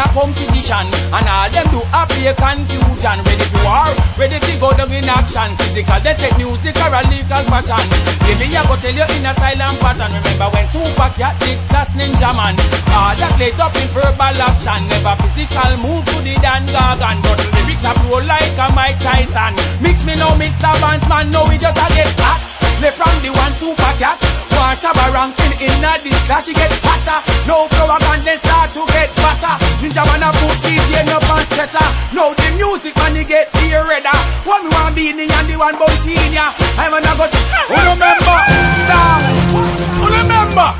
competition. And all them do appear confusion. Ready to war, ready to go down in action. Physical, they take music or a legal fashion. Baby, I go tell you in a silent pattern. Remember when Super Cat did Class Ninja Man. All that laid up in verbal action. Never physical move to the Dan Gargan. But the lyrics are blow like a Mike Tyson. Mix me now, Mr. Bandsman. Now we just a get hot. Left from the one Super Cat. Watch a ranking in this class, he get fatter. No flower band, then start to get fatter. Ninja Man a put DJ up and stretcher. Now the music man, he get ear redder. One me want Beanie and the one Bounty. I'm gonna go. Who remember? Star. Who remember?